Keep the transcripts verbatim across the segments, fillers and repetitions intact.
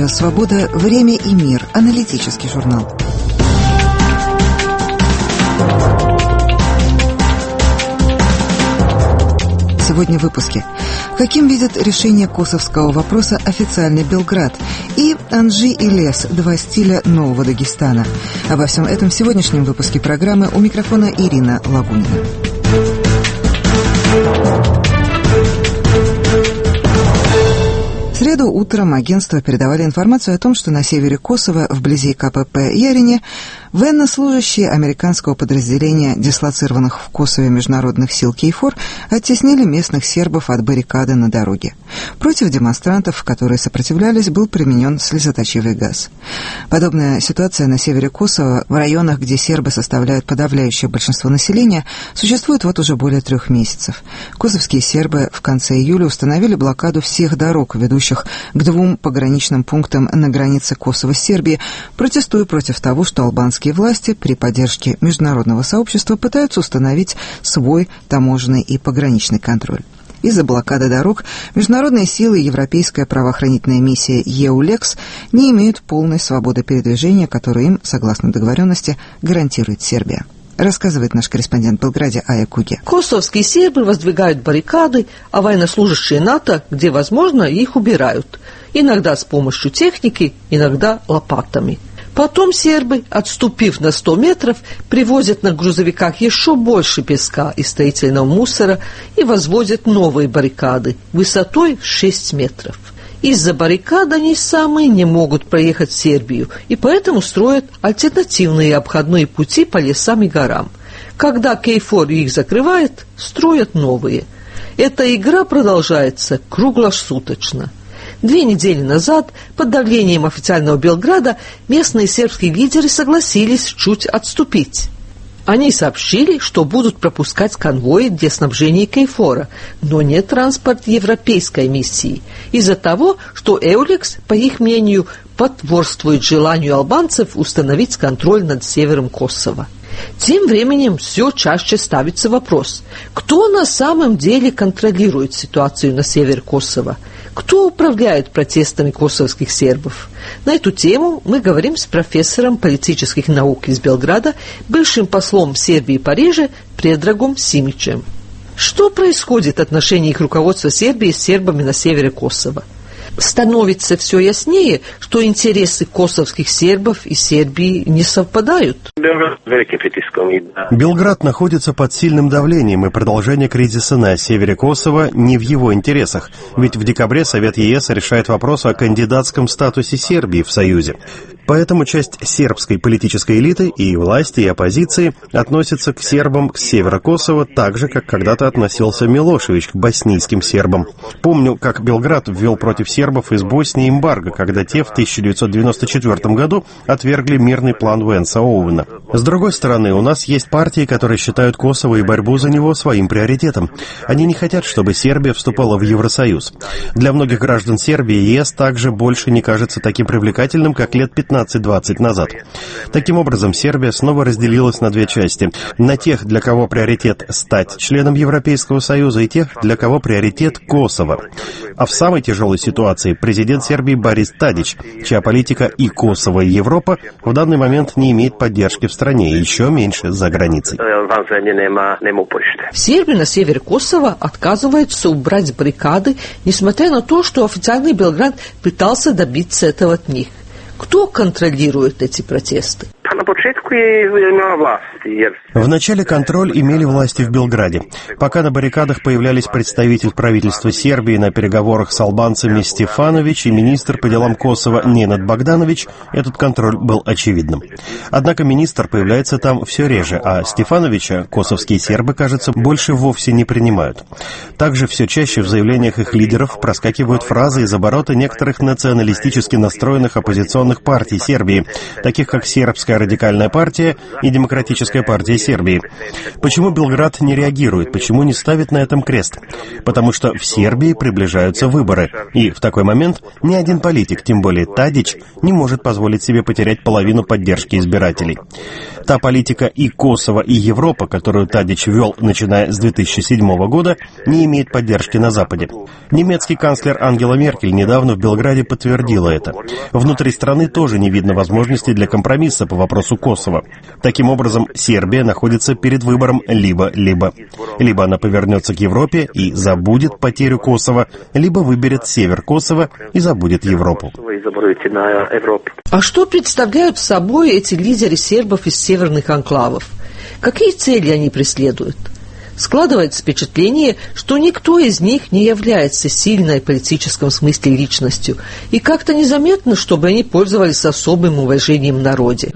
Радио «Свобода», «Время и мир», аналитический журнал. Сегодня в выпуске. Каким видит решение косовского вопроса официальный Белград? И Анжи и Лес – два стиля нового Дагестана. Обо всем этом в сегодняшнем выпуске программы. У микрофона Ирина Лагунина. В среду утром агентства передавали информацию о том, что на севере Косово, вблизи ка пэ пэ Ярине, военнослужащие американского подразделения, дислоцированных в Косове международных сил КЕЙФОР, оттеснили местных сербов от баррикады на дороге. Против демонстрантов, которые сопротивлялись, был применен слезоточивый газ. Подобная ситуация на севере Косово, в районах, где сербы составляют подавляющее большинство населения, существует вот уже более трех месяцев. Косовские сербы в конце июля установили блокаду всех дорог, ведущих к двум пограничным пунктам на границе Косово с Сербией, протестуя против того, что албанские власти при поддержке международного сообщества пытаются установить свой таможенный и пограничный контроль. Из-за блокады дорог международные силы и европейская правоохранительная миссия ЕУЛЕКС не имеют полной свободы передвижения, которую им, согласно договоренности, гарантирует Сербия. Рассказывает наш корреспондент в Белграде Ая Куги. Косовские сербы воздвигают баррикады, а военнослужащие НАТО, где возможно, их убирают. Иногда с помощью техники, иногда лопатами. Потом сербы, отступив на сто метров, привозят на грузовиках еще больше песка и строительного мусора и возводят новые баррикады высотой в шесть метров. Из-за баррикад они сами не могут проехать в Сербию, и поэтому строят альтернативные обходные пути по лесам и горам. Когда КЕЙФОР их закрывает, строят новые. Эта игра продолжается круглосуточно. Две недели назад, под давлением официального Белграда, местные сербские лидеры согласились чуть отступить. Они сообщили, что будут пропускать конвои для снабжения КЕЙФОРа, но не транспорт европейской миссии, из-за того, что ЕУЛЕКС, по их мнению, потворствует желанию албанцев установить контроль над севером Косово. Тем временем все чаще ставится вопрос, кто на самом деле контролирует ситуацию на севере Косово? Кто управляет протестами косовских сербов? На эту тему мы говорим с профессором политических наук из Белграда, бывшим послом Сербии в Париже Предрагом Симичем. Что происходит в отношениях руководства Сербии с сербами на севере Косово? Становится все яснее, что интересы косовских сербов и Сербии не совпадают. Белград находится под сильным давлением, и продолжение кризиса на севере Косово не в его интересах, ведь в декабре Совет ЕС решает вопрос о кандидатском статусе Сербии в Союзе. Поэтому часть сербской политической элиты и власти, и оппозиции относятся к сербам с севера Косово так же, как когда-то относился Милошевич к боснийским сербам. Помню, как Белград ввел против сербов из Боснии эмбарго, когда те в тысяча девятьсот девяносто четвёртом году отвергли мирный план Венса Оуэна. С другой стороны, у нас есть партии, которые считают Косово и борьбу за него своим приоритетом. Они не хотят, чтобы Сербия вступала в Евросоюз. Для многих граждан Сербии ЕС также больше не кажется таким привлекательным, как лет пятнадцать-двадцать назад. Таким образом, Сербия снова разделилась на две части. На тех, для кого приоритет стать членом Европейского Союза, и тех, для кого приоритет Косово. А в самой тяжелой ситуации президент Сербии Борис Тадич, чья политика и Косово, и Европа в данный момент не имеет поддержки в стране, и еще меньше за границей. В Сербии на севере Косово отказываются убрать баррикады, несмотря на то, что официальный Белград пытался добиться этого от них. Кто контролирует эти протесты? Вначале контроль имели власти в Белграде. Пока на баррикадах появлялись представитель правительства Сербии на переговорах с албанцами Стефанович и министр по делам Косово Ненад Богданович, этот контроль был очевидным. Однако министр появляется там все реже, а Стефановича косовские сербы, кажется, больше вовсе не принимают. Также все чаще в заявлениях их лидеров проскакивают фразы из оборота некоторых националистически настроенных оппозиционных оппозиционных партий Сербии, таких как Сербская радикальная партия и Демократическая партия Сербии. Почему Белград не реагирует? Почему не ставит на этом крест? Потому что в Сербии приближаются выборы, и в такой момент ни один политик, тем более Тадич, не может позволить себе потерять половину поддержки избирателей. Та политика и Косово, и Европа, которую Тадич вел, начиная с две тысячи седьмого года, не имеет поддержки на Западе. Немецкий канцлер Ангела Меркель недавно в Белграде подтвердила это. Внутри страны тоже не видно возможности для компромисса по вопросу Косово. Таким образом, Сербия находится перед выбором либо-либо. Либо она повернется к Европе и забудет потерю Косово, либо выберет север Косово и забудет Европу. А что представляют собой эти лидеры сербов из северных анклавов? Какие цели они преследуют? Складывается впечатление, что никто из них не является сильной в политическом смысле личностью, и как-то незаметно, чтобы они пользовались особым уважением в народе.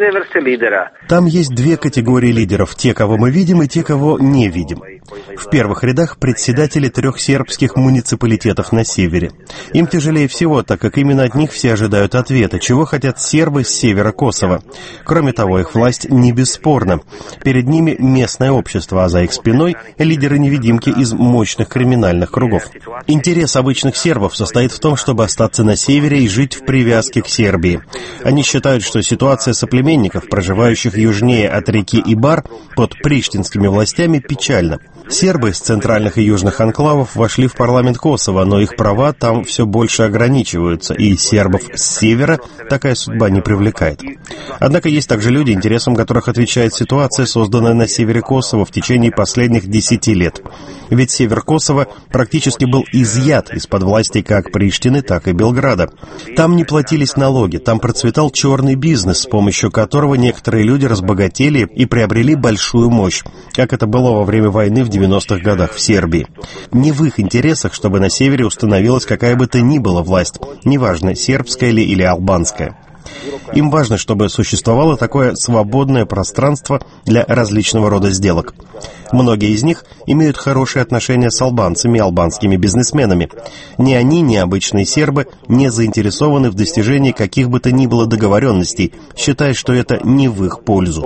Там есть две категории лидеров: те, кого мы видим, и те, кого не видим. В первых рядах председатели трех сербских муниципалитетов на севере. Им тяжелее всего, так как именно от них все ожидают ответа, чего хотят сербы с севера Косово. Кроме того, их власть не бесспорна. Перед ними местное общество, а за их спиной лидеры-невидимки из мощных криминальных кругов. Интерес обычных сербов состоит в том, чтобы остаться на севере и жить в привязке к Сербии. Они считают, что ситуация соплеменников, проживающих южнее от реки Ибар, под приштинскими властями, печальна. Сербы из центральных и южных анклавов вошли в парламент Косово, но их права там все больше ограничиваются, и сербов с севера такая судьба не привлекает. Однако есть также люди, интересам которых отвечает ситуация, созданная на севере Косово в течение последних десяти лет. Ведь север Косово практически был изъят из-под власти как Приштины, так и Белграда. Там не платились налоги, там процветал черный бизнес, с помощью которого некоторые люди разбогатели и приобрели большую мощь, как это было во время войны в девяностых годах в Сербии. Не в их интересах, чтобы на севере установилась какая бы то ни была власть, неважно, сербская ли или албанская. Им важно, чтобы существовало такое свободное пространство для различного рода сделок. Многие из них имеют хорошие отношения с албанцами и албанскими бизнесменами. Ни они, ни обычные сербы не заинтересованы в достижении каких бы то ни было договоренностей, считая, что это не в их пользу.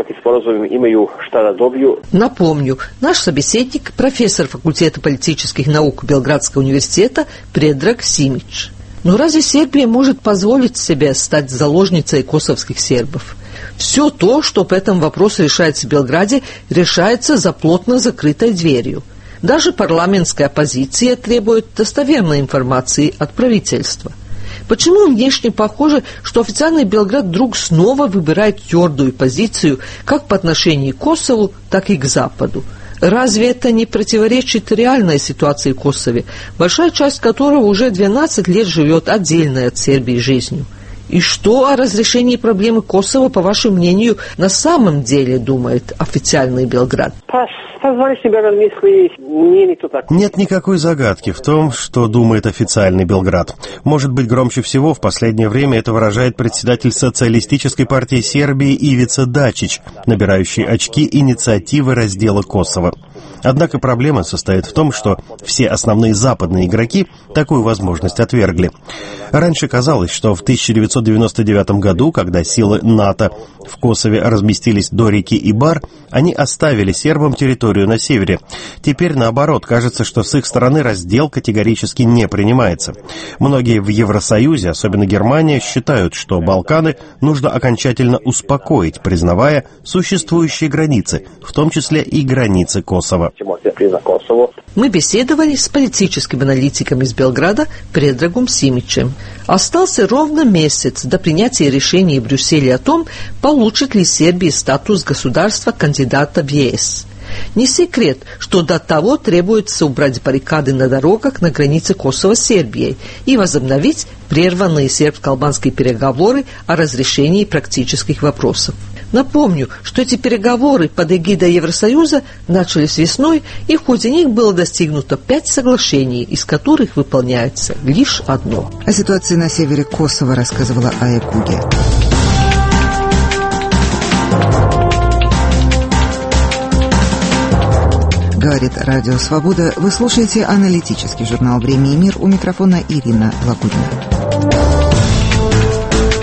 Напомню, наш собеседник, профессор факультета политических наук Белградского университета Предраг Симич. Но разве Сербия может позволить себе стать заложницей косовских сербов? Все то, что по этому вопросу решается в Белграде, решается за плотно закрытой дверью. Даже парламентская оппозиция требует достоверной информации от правительства. Почему внешне похоже, что официальный Белград вдруг снова выбирает твердую позицию как по отношению к Косову, так и к Западу? Разве это не противоречит реальной ситуации в Косове, большая часть которого уже двенадцать лет живет отдельной от Сербии жизнью? И что о разрешении проблемы Косово, по вашему мнению, на самом деле думает официальный Белград? Нет никакой загадки в том, что думает официальный Белград. Может быть, громче всего в последнее время это выражает председатель Социалистической партии Сербии Ивица Дачич, набирающий очки инициативы раздела Косово. Однако проблема состоит в том, что все основные западные игроки такую возможность отвергли. Раньше казалось, что в тысяча девятьсот девяносто девятом году, когда силы НАТО в Косове разместились до реки Ибар, они оставили сербам территорию на севере. Теперь, наоборот, кажется, что с их стороны раздел категорически не принимается. Многие в Евросоюзе, особенно Германия, считают, что Балканы нужно окончательно успокоить, признавая существующие границы, в том числе и границы Косово. Мы беседовали с политическим аналитиком из Белграда Предрагом Симичем. Остался ровно месяц до принятия решения в Брюсселе о том, получит ли Сербия статус государства-кандидата в ЕС. Не секрет, что до того требуется убрать баррикады на дорогах на границе Косово с Сербией и возобновить прерванные сербско-албанские переговоры о разрешении практических вопросов. Напомню, что эти переговоры под эгидой Евросоюза начались весной, и в ходе них было достигнуто пять соглашений, из которых выполняется лишь одно. О ситуации на севере Косово рассказывала Ая Куге. Говорит Радио Свобода. Вы слушаете аналитический журнал «Время и мир». У микрофона Ирина Лагудина.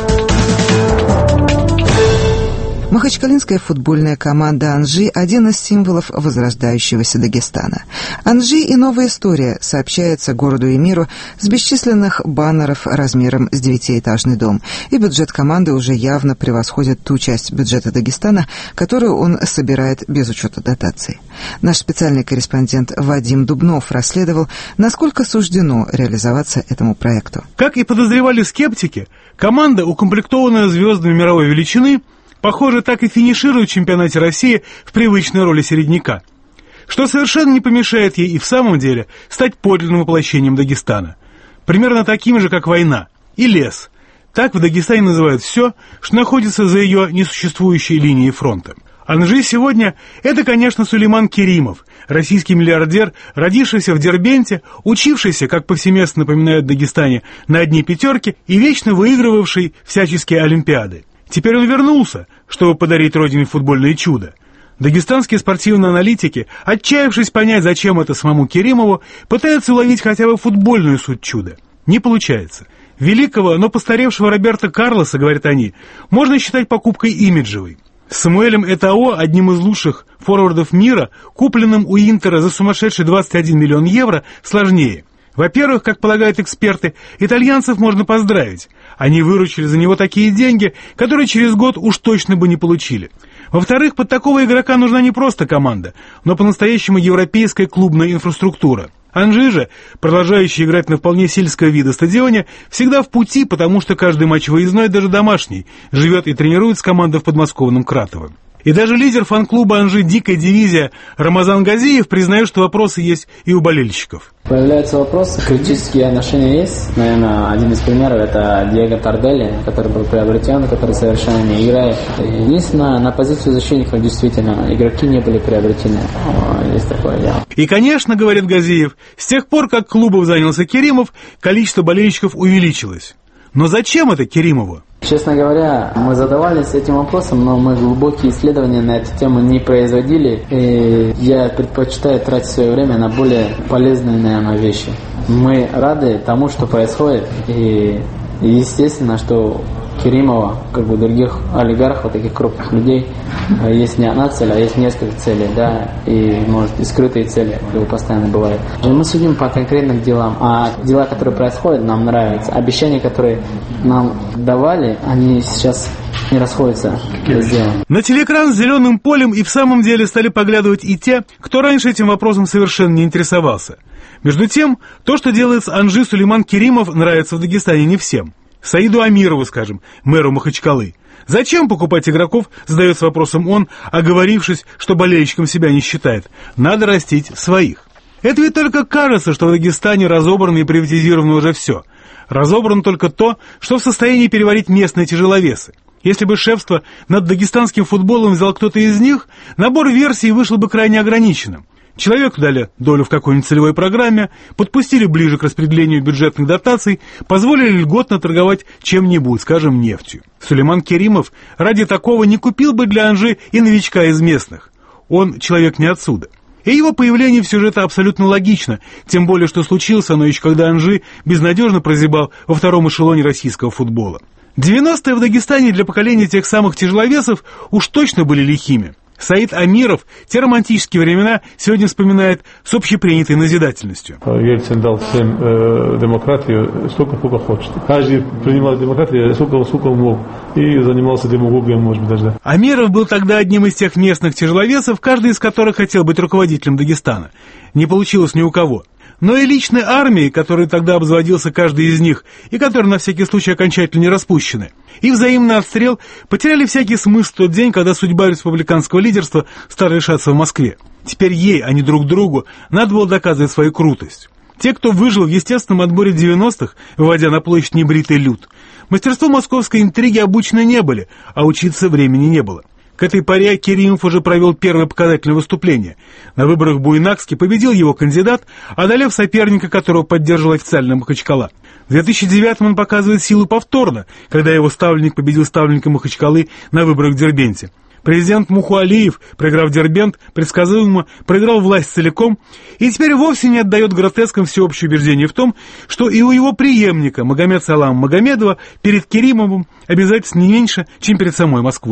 Махачкалинская футбольная команда «Анжи» — один из символов возрождающегося Дагестана. «Анжи» и новая история сообщается городу и миру с бесчисленных баннеров размером с девятиэтажный дом, и бюджет команды уже явно превосходит ту часть бюджета Дагестана, которую он собирает без учета дотаций. Наш специальный корреспондент Вадим Дубнов расследовал, насколько суждено реализоваться этому проекту. Как и подозревали скептики, команда, укомплектованная звездами мировой величины, похоже, так и финиширует в чемпионате России в привычной роли середняка, что совершенно не помешает ей и в самом деле стать подлинным воплощением Дагестана. Примерно таким же, как война и лес. Так в Дагестане называют все, что находится за ее несуществующей линией фронта. «Анжи» сегодня – это, конечно, Сулейман Керимов, российский миллиардер, родившийся в Дербенте, учившийся, как повсеместно напоминают в Дагестане, на одни пятерки и вечно выигрывавший всяческие олимпиады. Теперь он вернулся, чтобы подарить родине футбольное чудо. Дагестанские спортивные аналитики, отчаявшись понять, зачем это самому Керимову, пытаются уловить хотя бы футбольную суть чуда. Не получается. Великого, но постаревшего Роберто Карлоса, говорят они, можно считать покупкой имиджевой. С Самуэлем Этао, одним из лучших форвардов мира, купленным у Интера за сумасшедший двадцать один миллион евро, сложнее. Во-первых, как полагают эксперты, итальянцев можно поздравить. Они выручили за него такие деньги, которые через год уж точно бы не получили. Во-вторых, под такого игрока нужна не просто команда, но по-настоящему европейская клубная инфраструктура. «Анжи» же, продолжающий играть на вполне сельского вида стадионе, всегда в пути, потому что каждый матч выездной, даже домашний, живет и тренирует с командой в подмосковном Кратово. И даже лидер фан-клуба «Анжи» «Дикая дивизия» Рамазан Газиев признает, что вопросы есть и у болельщиков. Появляется вопрос, критические отношения есть. Наверное, один из примеров это Диего Тарделли, который был приобретен, который совершенно не играет. Единственное, на позицию защитников действительно игроки не были приобретены. Есть такое дело. И, конечно, говорит Газиев, с тех пор, как клубом занялся Керимов, количество болельщиков увеличилось. Но зачем это Керимову? Честно говоря, мы задавались этим вопросом, но мы глубокие исследования на эту тему не производили. И я предпочитаю тратить свое время на более полезные, наверное, вещи. Мы рады тому, что происходит. И естественно, что Керимова, как бы других олигархов, таких крупных людей, есть не одна цель, а есть несколько целей, да, и, может, и скрытые цели, которые постоянно бывают. Мы судим по конкретным делам, а дела, которые происходят, нам нравятся. Обещания, которые нам давали, они сейчас не расходятся с делом. На телеэкран с зеленым полем и в самом деле стали поглядывать и те, кто раньше этим вопросом совершенно не интересовался. Между тем, то, что делает с «Анжи» Сулейман Керимов, нравится в Дагестане не всем. Саиду Амирову, скажем, мэру Махачкалы. Зачем покупать игроков, задается вопросом он, оговорившись, что болельщиком себя не считает. Надо растить своих. Это ведь только кажется, что в Дагестане разобрано и приватизировано уже все. Разобрано только то, что в состоянии переварить местные тяжеловесы. Если бы шефство над дагестанским футболом взял кто-то из них, набор версий вышел бы крайне ограниченным. Человеку дали долю в какой-нибудь целевой программе, подпустили ближе к распределению бюджетных дотаций, позволили льготно торговать чем-нибудь, скажем, нефтью. Сулейман Керимов ради такого не купил бы для «Анжи» и новичка из местных. Он человек не отсюда. И его появление в сюжете абсолютно логично, тем более, что случился оно еще когда «Анжи» безнадежно прозябал во втором эшелоне российского футбола. девяностые в Дагестане для поколения тех самых тяжеловесов уж точно были лихими. Саид Амиров те романтические времена сегодня вспоминает с общепринятой назидательностью. Ельцин дал всем э, демократию столько, сколько хочет. Каждый принимал демократию сколько, сколько мог. И занимался демагогией, может быть, даже. Амиров был тогда одним из тех местных тяжеловесов, каждый из которых хотел быть руководителем Дагестана. Не получилось ни у кого. Но и личной армии, которой тогда обзаводился каждый из них, и которые на всякий случай окончательно не распущены, и взаимный отстрел потеряли всякий смысл в тот день, когда судьба республиканского лидерства стала решаться в Москве. Теперь ей, а не друг другу, надо было доказывать свою крутость. Те, кто выжил в естественном отборе девяностых, выводя на площадь небритый люд, мастерству московской интриги обучены не были, а учиться времени не было. К этой поре Керимов уже провел первое показательное выступление. На выборах в Буйнакске победил его кандидат, одолев соперника, которого поддерживал официально Махачкала. В две тысячи девятом он показывает силу повторно, когда его ставленник победил ставленника Махачкалы на выборах в Дербенте. Президент Муху Алиев, проиграв Дербент, предсказуемо проиграл власть целиком и теперь вовсе не отдает гротескам всеобщее убеждение в том, что и у его преемника Магомед Салама Магомедова перед Керимовым обязательств не меньше, чем перед самой Москвой.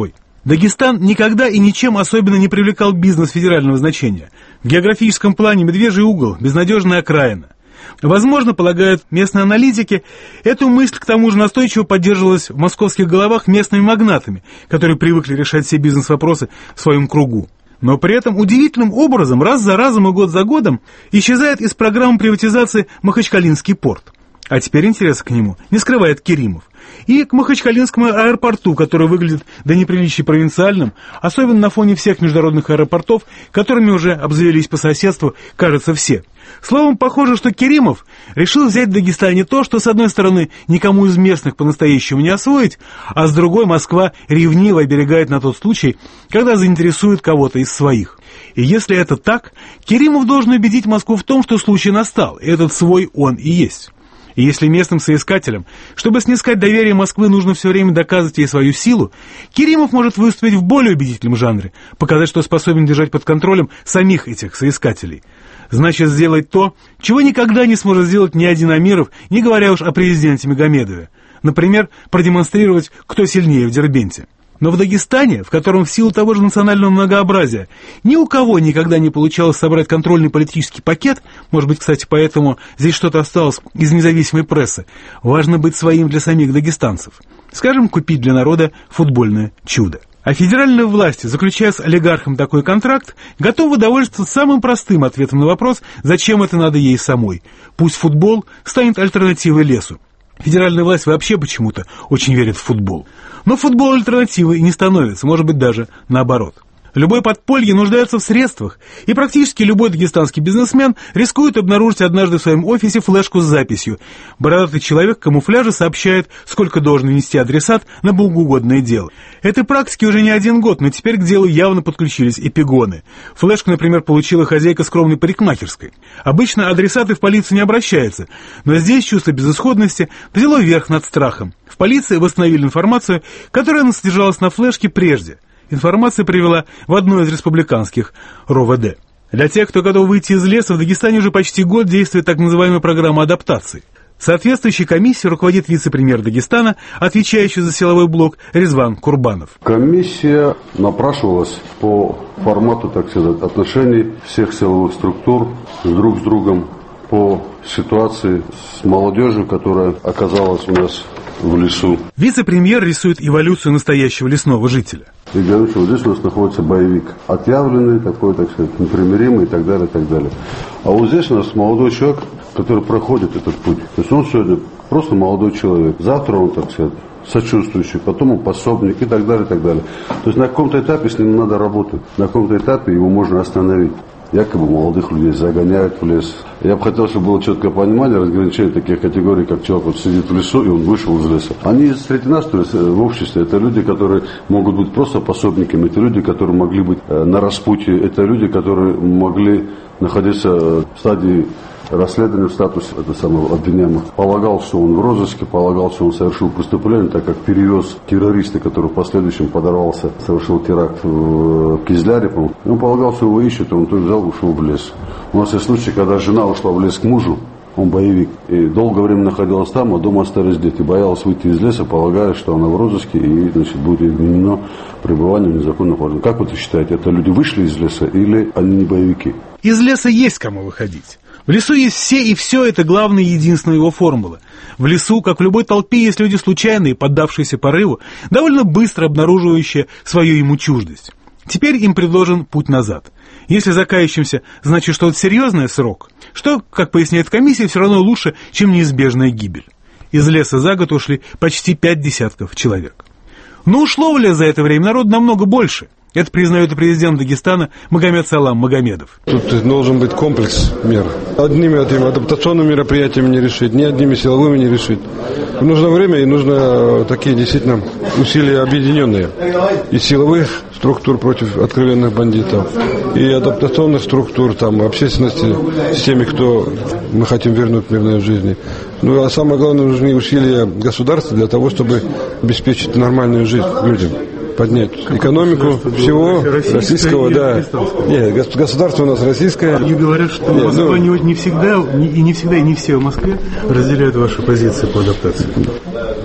Дагестан никогда и ничем особенно не привлекал бизнес федерального значения. В географическом плане медвежий угол, безнадежная окраина. Возможно, полагают местные аналитики, эту мысль к тому же настойчиво поддерживалась в московских головах местными магнатами, которые привыкли решать все бизнес-вопросы в своем кругу. Но при этом удивительным образом раз за разом и год за годом исчезает из программы приватизации Махачкалинский порт. А теперь интерес к нему не скрывает Керимов. И к Махачкалинскому аэропорту, который выглядит до неприличия провинциальным, особенно на фоне всех международных аэропортов, которыми уже обзавелись по соседству, кажется, все. Словом, похоже, что Керимов решил взять в Дагестане то, что, с одной стороны, никому из местных по-настоящему не освоить, а с другой Москва ревниво оберегает на тот случай, когда заинтересует кого-то из своих. И если это так, Керимов должен убедить Москву в том, что случай настал, и этот свой он и есть. И если местным соискателям, чтобы снискать доверие Москвы, нужно все время доказывать ей свою силу, Керимов может выступить в более убедительном жанре, показать, что способен держать под контролем самих этих соискателей. Значит, сделать то, чего никогда не сможет сделать ни один Амиров, не говоря уж о президенте Магомедове. Например, продемонстрировать, кто сильнее в Дербенте. Но в Дагестане, в котором в силу того же национального многообразия ни у кого никогда не получалось собрать контрольный политический пакет, может быть, кстати, поэтому здесь что-то осталось из независимой прессы, важно быть своим для самих дагестанцев. Скажем, купить для народа футбольное чудо. А федеральные власти, заключая с олигархом такой контракт, готовы довольствоваться самым простым ответом на вопрос, зачем это надо ей самой. Пусть футбол станет альтернативой лесу. Федеральная власть вообще почему-то очень верит в футбол. Но футбол альтернативой не становится, может быть, даже наоборот. Любой подполье нуждается в средствах, и практически любой дагестанский бизнесмен рискует обнаружить однажды в своем офисе флешку с записью. Бородатый человек в камуфляже сообщает, сколько должен внести адресат на богоугодное дело. Этой практике уже не один год, но теперь к делу явно подключились эпигоны. Флешку, например, получила хозяйка скромной парикмахерской. Обычно адресаты в полицию не обращаются, но здесь чувство безысходности взяло верх над страхом. В полиции восстановили информацию, которая содержалась на флешке прежде. Информация привела в одно из республиканских РОВД. Для тех, кто готов выйти из леса, в Дагестане уже почти год действует так называемая программа адаптации. Соответствующей комиссией руководит вице-премьер Дагестана, отвечающий за силовой блок Резван Курбанов. Комиссия напрашивалась по формату, так сказать, отношений всех силовых структур с друг с другом, по ситуации с молодежью, которая оказалась у нас в лесу. Вице-премьер рисует эволюцию настоящего лесного жителя. И говорит, что вот здесь у нас находится боевик, отъявленный, такой, так сказать, непримиримый и так далее, и так далее. А вот здесь у нас молодой человек, который проходит этот путь. То есть он сегодня просто молодой человек. Завтра он, так сказать, сочувствующий, потом он пособник и так далее, и так далее. То есть на каком-то этапе с ним надо работать, на каком-то этапе его можно остановить. Якобы молодых людей загоняют в лес. Я бы хотел, чтобы было четкое понимание, разграничение таких категорий, как человек вот сидит в лесу и он вышел из леса. Они среди нас, то есть в обществе, это люди, которые могут быть просто пособниками, это люди, которые могли быть на распутье, это люди, которые могли находиться в стадии расследования, в статусе это самого обвиняемого. Полагал, что он в розыске, полагал, что он совершил преступление, так как перевез террориста, который в последующем подорвался, совершил теракт в Кизляре, по-моему. Он полагал, что его ищут, и он тоже взял и ушел в лес. У нас есть случай, когда жена ушла в лес к мужу, он боевик, и долгое время находилась там, а дома остались дети. Боялась выйти из леса, полагая, что она в розыске, и, значит, будет изменено пребывание в незаконном положении. Как вы это считаете, это люди вышли из леса или они не боевики? Из леса есть кому выходить. В лесу есть все и все, это главная и единственная его формула. В лесу, как в любой толпе, есть люди случайные, поддавшиеся порыву, довольно быстро обнаруживающие свою ему чуждость. Теперь им предложен путь назад. Если закающимся, значит, что это серьезный срок, что, как поясняет комиссия, все равно лучше, чем неизбежная гибель. Из леса за год ушли почти пять десятков человек. Но ушло в лес за это время народ намного больше. Это признает и президент Дагестана Магомед Салам Магомедов. Тут должен быть комплекс мер. Одними этими адаптационными мероприятиями не решить, ни одними силовыми не решить. Нужно время и нужно такие действительно усилия объединенные. И силовых структур против откровенных бандитов, и адаптационных структур, там, общественности с теми, кто мы хотим вернуть в мирной жизни. Ну а самое главное, нужны усилия государства для того, чтобы обеспечить нормальную жизнь людям. Поднять экономику всего российского, да. Нет, государство у нас российское. И говорят, что Нет, Москва ну, не всегда, и не всегда, и не все в Москве разделяют вашу позицию по адаптации. Ну,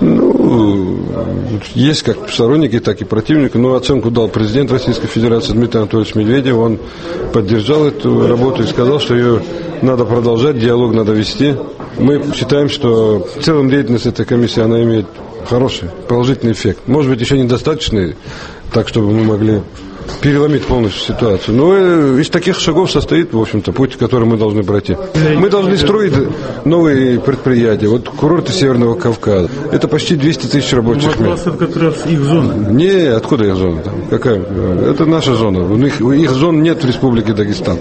Ну, есть как сторонники, так и противники. Но оценку дал президент Российской Федерации Дмитрий Анатольевич Медведев. Он поддержал эту работу и сказал, что ее надо продолжать, диалог надо вести. Мы считаем, что в целом деятельность этой комиссии, она имеет хороший, положительный эффект. Может быть, еще недостаточный, так, чтобы мы могли переломить полностью ситуацию. Но из таких шагов состоит, в общем-то, путь, который мы должны пройти. Мы должны строить новые предприятия. Вот курорты Северного Кавказа. Это почти двести тысяч рабочих мест. Это как раз их зона. Не, откуда их зона? Там? Какая? Это наша зона. У них, их зон нет в Республике Дагестан.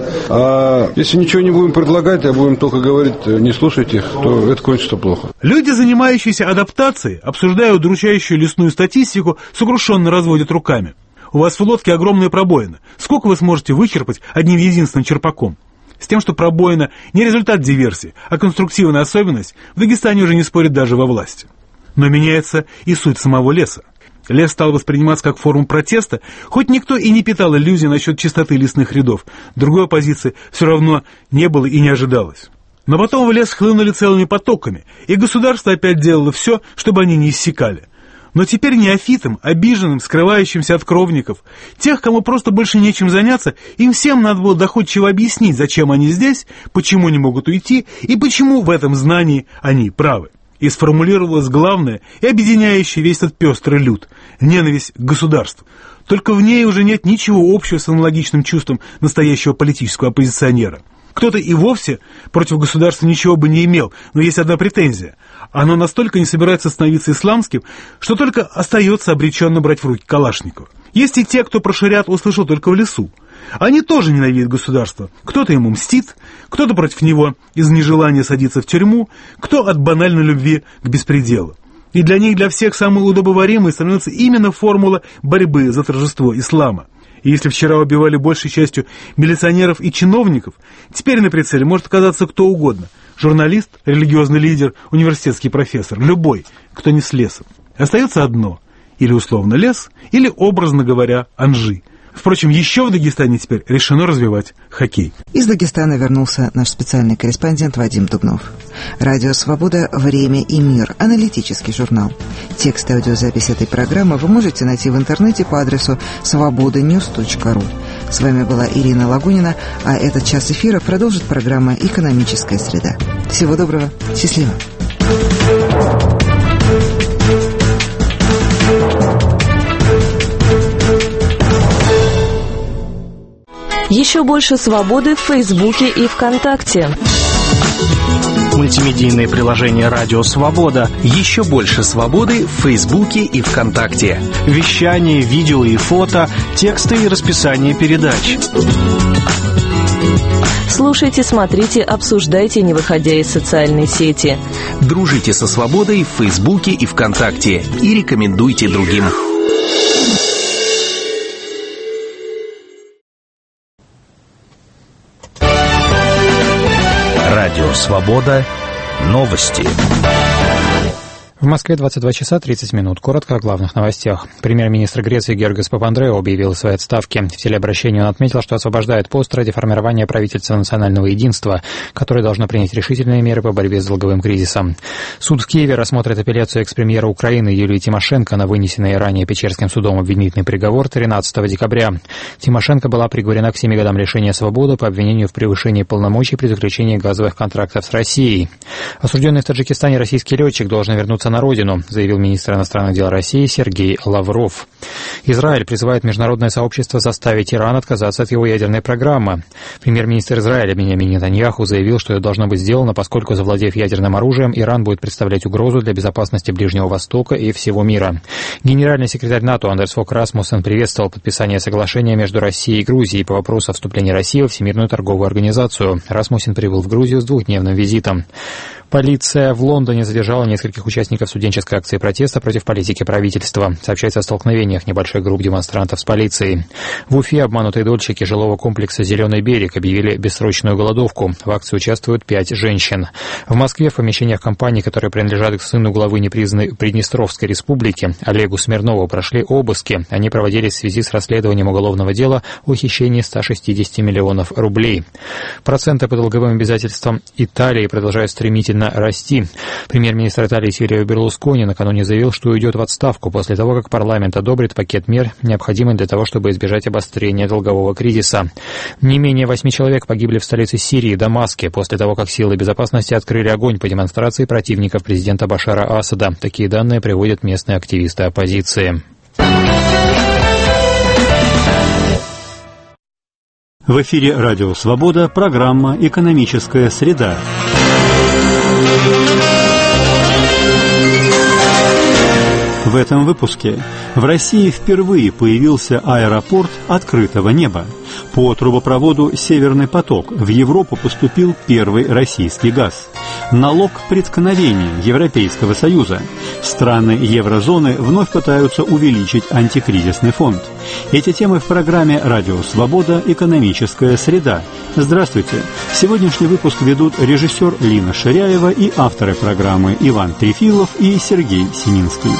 А если ничего не будем предлагать, а будем только говорить, не слушать их, то это кончится плохо. Люди, занимающиеся адаптацией, обсуждая удручающую лесную статистику, сокрушенно разводят руками. У вас в лодке огромная пробоина. Сколько вы сможете вычерпать одним единственным черпаком? С тем, что пробоина не результат диверсии, а конструктивная особенность, в Дагестане уже не спорят даже во власти. Но меняется и суть самого леса. Лес стал восприниматься как форму протеста, хоть никто и не питал иллюзий насчет чистоты лесных рядов. Другой оппозиции все равно не было и не ожидалось. Но потом в лес хлынули целыми потоками, и государство опять делало все, чтобы они не иссякали. Но теперь неофитам, обиженным, скрывающимся от кровников, тех, кому просто больше нечем заняться, им всем надо было доходчиво объяснить, зачем они здесь, почему не могут уйти и почему в этом знании они правы. И сформулировалось главное и объединяющее весь этот пестрый люд – ненависть к государству. Только в ней уже нет ничего общего с аналогичным чувством настоящего политического оппозиционера. Кто-то и вовсе против государства ничего бы не имел, но есть одна претензия. Оно настолько не собирается становиться исламским, что только остается обреченно брать в руки Калашникова. Есть и те, кто про шариат услышал только в лесу. Они тоже ненавидят государство. Кто-то ему мстит, кто-то против него из нежелания садиться в тюрьму, кто от банальной любви к беспределу. И для них, для всех самой удобоваримой становится именно формула борьбы за торжество ислама. И если вчера убивали большей частью милиционеров и чиновников, теперь на прицеле может оказаться кто угодно. Журналист, религиозный лидер, университетский профессор, любой, кто не с лесом. Остается одно. Или условно лес, или, образно говоря, Анжи. Впрочем, еще в Дагестане теперь решено развивать хоккей. Из Дагестана вернулся наш специальный корреспондент Вадим Дубнов. Радио «Свобода. Время и мир». Аналитический журнал. Текст и аудиозапись этой программы вы можете найти в интернете по адресу свобода ньюс точка ру. С вами была Ирина Лагунина, а этот час эфира продолжит программа «Экономическая среда». Всего доброго. Счастливо. Еще больше свободы в Фейсбуке и ВКонтакте. Мультимедийное приложение «Радио Свобода». Еще больше свободы в Фейсбуке и ВКонтакте. Вещание, видео и фото, тексты и расписание передач. Слушайте, смотрите, обсуждайте, не выходя из социальной сети. Дружите со свободой в Фейсбуке и ВКонтакте. И рекомендуйте другим. Радио «Свобода». Новости. В Москве двадцать два часа тридцать минут. Коротко о главных новостях. Премьер-министр Греции Георгос Папандреou объявил о своей отставке. В телеобращении он отметил, что освобождает пост ради формирования правительства национального единства, которое должно принять решительные меры по борьбе с долговым кризисом. Суд в Киеве рассмотрит апелляцию экс-премьера Украины Юлии Тимошенко на вынесенный ранее Печерским судом обвинительный приговор тринадцатого декабря. Тимошенко была приговорена к семи годам лишения свободы по обвинению в превышении полномочий при заключении газовых контрактов с Россией. Осужденный в Таджикистане российский летчик должен вернуться на родину, заявил министр иностранных дел России Сергей Лавров. Израиль призывает международное сообщество заставить Иран отказаться от его ядерной программы. Премьер-министр Израиля Биньямин Нетаньяху заявил, что это должно быть сделано, поскольку, завладев ядерным оружием, Иран будет представлять угрозу для безопасности Ближнего Востока и всего мира. Генеральный секретарь НАТО Андерс Фок Расмуссен приветствовал подписание соглашения между Россией и Грузией по вопросу о вступлении России во Всемирную торговую организацию. Расмуссен прибыл в Грузию с двухдневным визитом. Полиция в Лондоне задержала нескольких участников студенческой акции протеста против политики правительства. Сообщается о столкновениях небольших групп демонстрантов с полицией. В Уфе обманутые дольщики жилого комплекса «Зеленый берег» объявили бессрочную голодовку. В акции участвуют пять женщин. В Москве в помещениях компаний, которые принадлежат к сыну главы непризнанной Приднестровской республики Олегу Смирнову, прошли обыски. Они проводились в связи с расследованием уголовного дела о хищении ста шестидесяти миллионов рублей. Проценты по долговым обязательствам Италии продолжают стремительно расти. Премьер-министр Италии Сильвио Берлускони накануне заявил, что уйдет в отставку после того, как парламент одобрит пакет мер, необходимый для того, чтобы избежать обострения долгового кризиса. Не менее восьми человек погибли в столице Сирии, Дамаске, после того, как силы безопасности открыли огонь по демонстрации противников президента Башара Асада. Такие данные приводят местные активисты оппозиции. В эфире «Радио Свобода», программа «Экономическая среда». В этом выпуске в России впервые появился аэропорт открытого неба. По трубопроводу «Северный поток» в Европу поступил первый российский газ. Налог преткновения Европейского Союза. Страны еврозоны вновь пытаются увеличить антикризисный фонд. Эти темы в программе «Радио Свобода. Экономическая среда». Здравствуйте. Сегодняшний выпуск ведут режиссер Лина Ширяева и авторы программы Иван Трефилов и Сергей Сининский.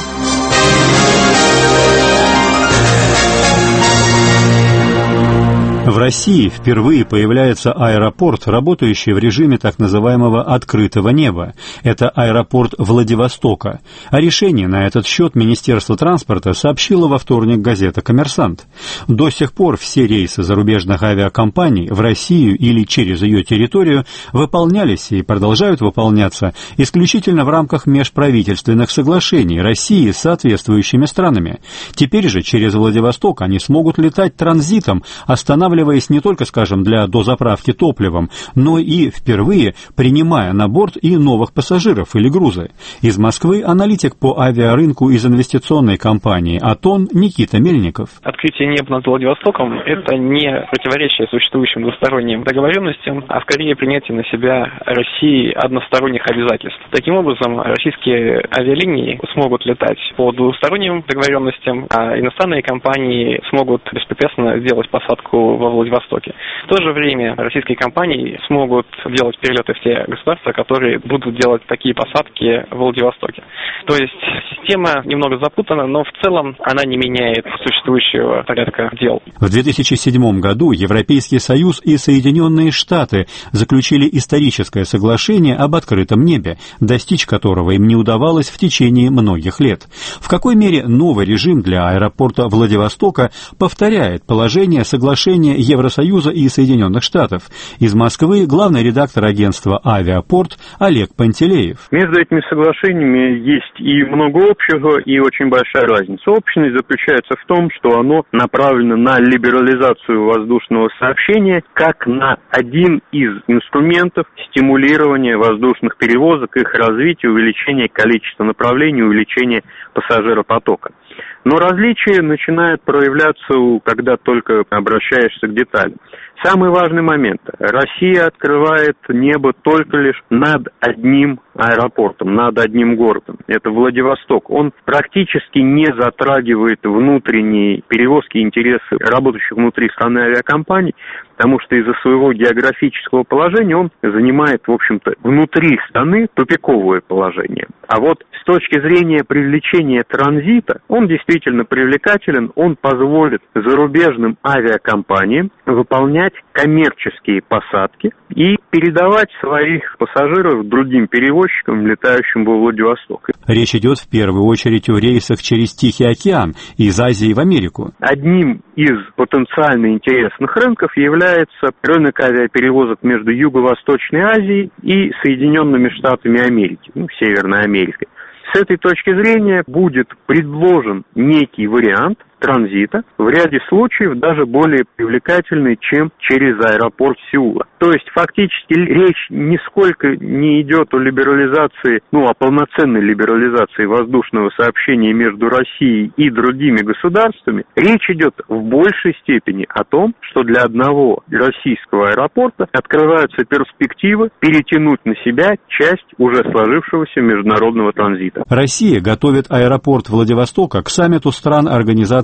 В России впервые появляется аэропорт, работающий в режиме так называемого «открытого неба». Это аэропорт Владивостока. О решении на этот счет Министерство транспорта сообщило во вторник газета «Коммерсант». До сих пор все рейсы зарубежных авиакомпаний в Россию или через ее территорию выполнялись и продолжают выполняться исключительно в рамках межправительственных соглашений России с соответствующими странами. Теперь же через Владивосток они смогут летать транзитом, останавливаясь не только, скажем, для дозаправки топливом, но и впервые принимая на борт и новых пассажиров или грузы. Из Москвы аналитик по авиарынку из инвестиционной компании «Атон» Никита Мельников. Открытие неба над Владивостоком – это не противоречие существующим двусторонним договоренностям, а скорее принятие на себя России односторонних обязательств. Таким образом, российские авиалинии смогут летать по двусторонним договоренностям, а иностранные компании смогут беспрепятственно сделать посадку во Владивостоке. В то же время российские компании смогут делать перелеты в те государства, которые будут делать такие посадки в Владивостоке. То есть система немного запутана, но в целом она не меняет существующего порядка дел. В две тысячи седьмом году Европейский Союз и Соединенные Штаты заключили историческое соглашение об открытом небе, достичь которого им не удавалось в течение многих лет. В какой мере новый режим для аэропорта Владивостока повторяет положение соглашения Евросоюза и Соединенных Штатов? Из Москвы главный редактор агентства «Авиапорт» Олег Пантелеев. Между этими соглашениями есть и много общего, и очень большая разница. Общность заключается в том, что оно направлено на либерализацию воздушного сообщения как на один из инструментов стимулирования воздушных перевозок, их развития, увеличения количества направлений, увеличения пассажиропотока. Но различие начинает проявляться, когда только обращаешься к деталям. Самый важный момент. Россия открывает небо только лишь над одним аэропортом, над одним городом. Это Владивосток. Он практически не затрагивает внутренние перевозки и интересы работающих внутри страны авиакомпаний, потому что из-за своего географического положения он занимает, в общем-то, внутри страны тупиковое положение. А вот с точки зрения привлечения транзита, он действительно привлекателен, он позволит зарубежным авиакомпаниям выполнять коммерческие посадки и передавать своих пассажиров другим перевозчикам, летающим во Владивосток. Речь идет в первую очередь о рейсах через Тихий океан из Азии в Америку. Одним из потенциально интересных рынков является рынок авиаперевозок между Юго-Восточной Азией и Соединенными Штатами Америки, ну, Северной Америкой. С этой точки зрения будет предложен некий вариант транзита, в ряде случаев даже более привлекательный, чем через аэропорт Сеула. То есть фактически речь нисколько не идет о либерализации, ну, о полноценной либерализации воздушного сообщения между Россией и другими государствами. Речь идет в большей степени о том, что для одного российского аэропорта открываются перспективы перетянуть на себя часть уже сложившегося международного транзита. Россия готовит аэропорт Владивостока к саммиту стран Организации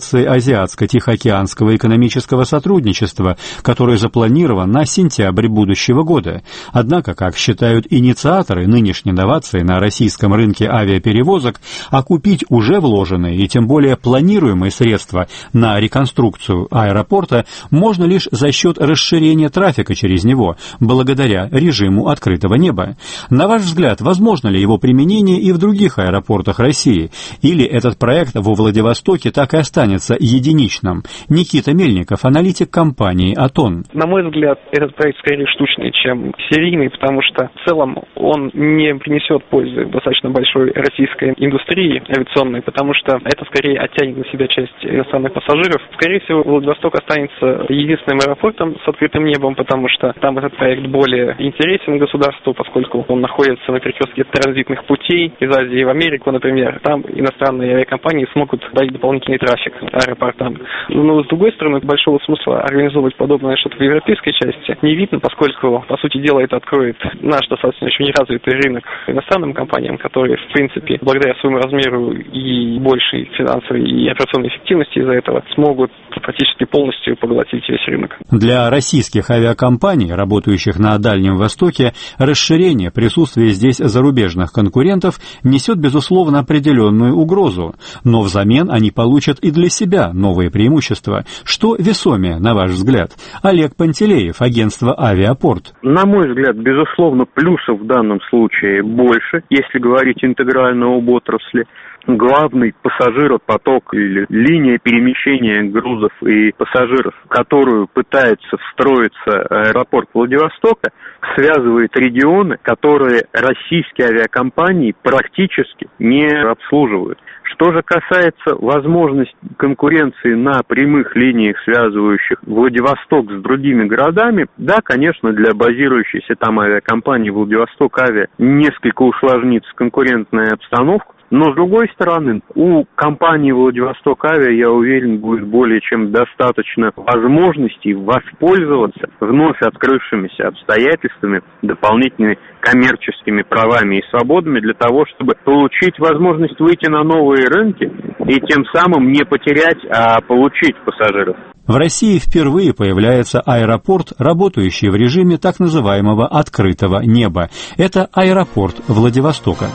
Организации Азиатско-Тихоокеанского экономического сотрудничества, который запланирован на сентябрь будущего года. Однако, как считают инициаторы нынешней новации на российском рынке авиаперевозок, окупить уже вложенные и тем более планируемые средства на реконструкцию аэропорта можно лишь за счет расширения трафика через него, благодаря режиму открытого неба. На ваш взгляд, возможно ли его применение и в других аэропортах России? Или этот проект во Владивостоке так и останется единичным? Никита Мельников, аналитик компании «Атон». На мой взгляд, этот проект скорее штучный, чем серийный, потому что в целом он не принесет пользы достаточно большой российской индустрии авиационной, потому что это скорее оттянет на себя часть иностранных пассажиров. Скорее всего, Владивосток останется единственным аэропортом с открытым небом, потому что там этот проект более интересен государству, поскольку он находится на перекрестке транзитных путей из Азии в Америку, например. Там иностранные авиакомпании смогут дать дополнительный трафик аэропортам. Но, с другой стороны, большого смысла организовывать подобное что-то в европейской части не видно, поскольку, по сути дела, это откроет наш достаточно еще неразвитый рынок иностранным компаниям, которые, в принципе, благодаря своему размеру и большей финансовой и операционной эффективности из-за этого смогут практически полностью поглотить весь рынок. Для российских авиакомпаний, работающих на Дальнем Востоке, расширение присутствия здесь зарубежных конкурентов несет, безусловно, определенную угрозу, но взамен они получат и для себя новые преимущества. Что весомее, на ваш взгляд? Олег Пантелеев, агентство «Авиапорт». На мой взгляд, безусловно, плюсов в данном случае больше, если говорить интегрально об отрасли. Главный пассажиропоток или линия перемещения грузов и пассажиров, в которую пытается встроиться аэропорт Владивостока, связывает регионы, которые российские авиакомпании практически не обслуживают. Что же касается возможности конкуренции на прямых линиях, связывающих Владивосток с другими городами, да, конечно, для базирующейся там авиакомпании Владивосток Авиа несколько усложнится конкурентная обстановка. Но, с другой стороны, у компании Владивосток Авиа, я уверен, будет более чем достаточно возможностей воспользоваться вновь открывшимися обстоятельствами, дополнительными коммерческими правами и свободами для того, чтобы получить возможность выйти на новые рынки и тем самым не потерять, а получить пассажиров. В России впервые появляется аэропорт, работающий в режиме так называемого открытого неба. Это аэропорт Владивостока.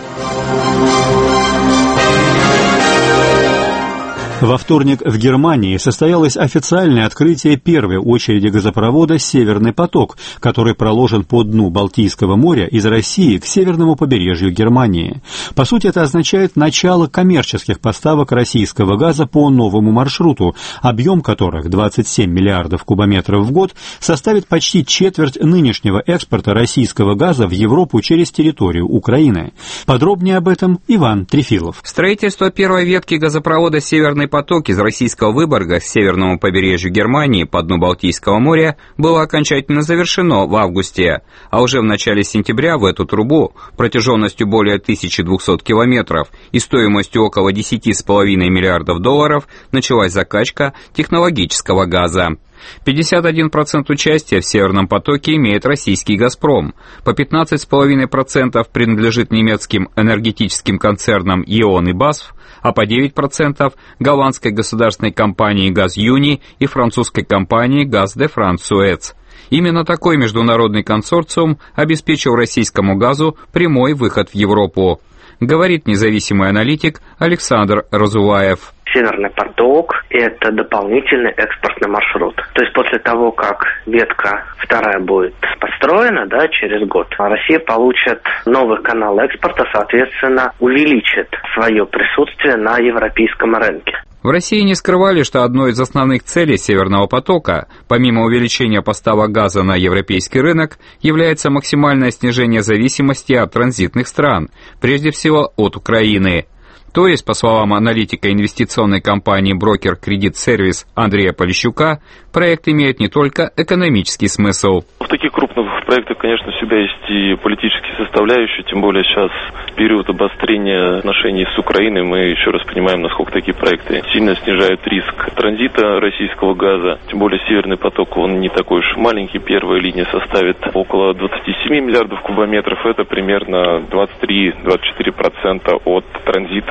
Во вторник в Германии состоялось официальное открытие первой очереди газопровода «Северный поток», который проложен по дну Балтийского моря из России к северному побережью Германии. По сути, это означает начало коммерческих поставок российского газа по новому маршруту, объем которых двадцать семь миллиардов кубометров в год составит почти четверть нынешнего экспорта российского газа в Европу через территорию Украины. Подробнее об этом Иван Трефилов. Строительство первой ветки газопровода «Северный поток» из российского Выборга к северному побережью Германии по дну Балтийского моря было окончательно завершено в августе, а уже в начале сентября в эту трубу протяженностью более тысячи двухсот километров и стоимостью около десяти с половиной миллиардов долларов началась закачка технологического газа. пятьдесят один процент участия в «Северном потоке» имеет российский «Газпром», по пятнадцать целых пять десятых процента принадлежит немецким энергетическим концернам «Е.Он» и «Басф», а по девять процентов голландской государственной компании «Газюни» и французской компании «Газ де Франс-Суэц». Именно такой международный консорциум обеспечил российскому газу прямой выход в Европу, говорит независимый аналитик Александр Разуваев. Северный поток – это дополнительный экспортный маршрут. То есть после того, как ветка вторая будет построена, да, через год, Россия получит новый канал экспорта, соответственно, увеличит свое присутствие на европейском рынке. В России не скрывали, что одной из основных целей «Северного потока», помимо увеличения поставок газа на европейский рынок, является максимальное снижение зависимости от транзитных стран, прежде всего от Украины. То есть, по словам аналитика инвестиционной компании «Брокер Кредит Сервис» Андрея Полищука, проект имеет не только экономический смысл. В таких крупных проектах, конечно, всегда есть и политические составляющие, тем более сейчас период обострения отношений с Украиной, мы еще раз понимаем, насколько такие проекты сильно снижают риск транзита российского газа, тем более «Северный поток», он не такой уж маленький, первая линия составит около двадцати семи миллиардов кубометров, это примерно двадцать три - двадцать четыре процента от транзита